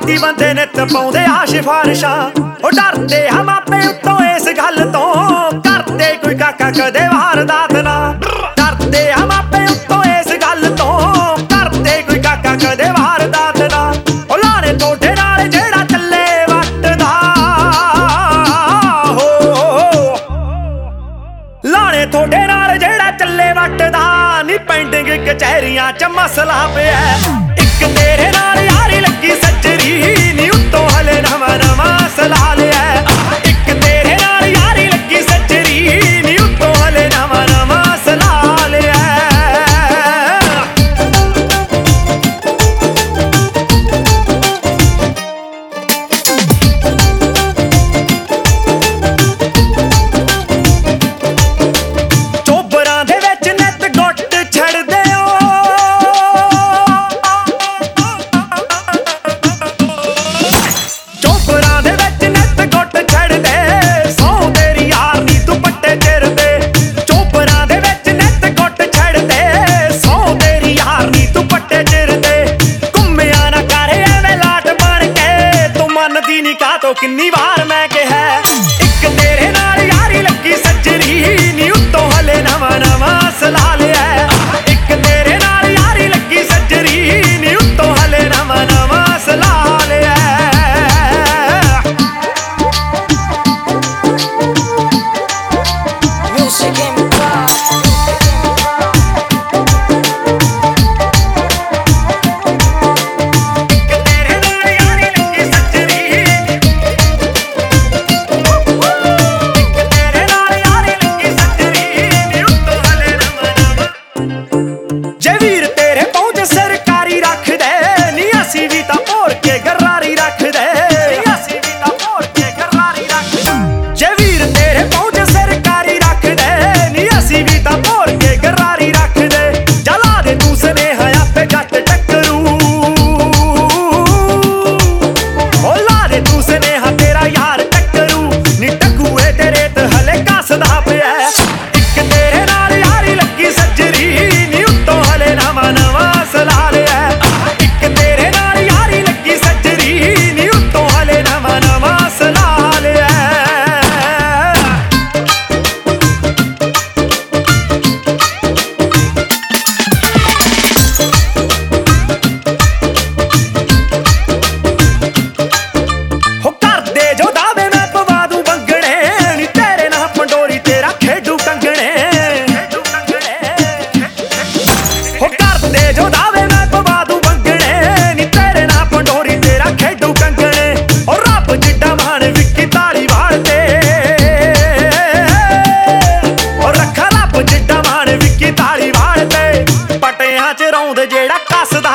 नीति बंदे नित पाउंदे आ सिफारिशां ओ डरदे हम आपे उत्तों इस गल तो करदे कोई काका कदे वारदात ना डरदे हम आपे उत्तों इस गल तो करदे कोई काका कदे वारदात ना ओ लाने तोड़े नाल जेड़ा चले वट दा हो लाने तोड़े नाल जेड़ा चले वट दा नी पेंडिंग कचहरियां च मसला पिया इक तेरे नाल यारी लगी सज्जरी नी उत्तों हले नवां नवां सला लिया इक तेरे नाल यारी लगी सज्जरी नी उत्तों हले नवां नवां सला लिया चोबरां दे विच नित गुट छड़दे किन्नी बार मैं कहा इक तेरे नाल यारी लगी सज्जरी नी उत्तों हले नवां नवां सला लिया इक तेरे नाल यारी लगी सज्जरी नी उत्तों हले नवां नवां सला लिया जेड़ा कसदा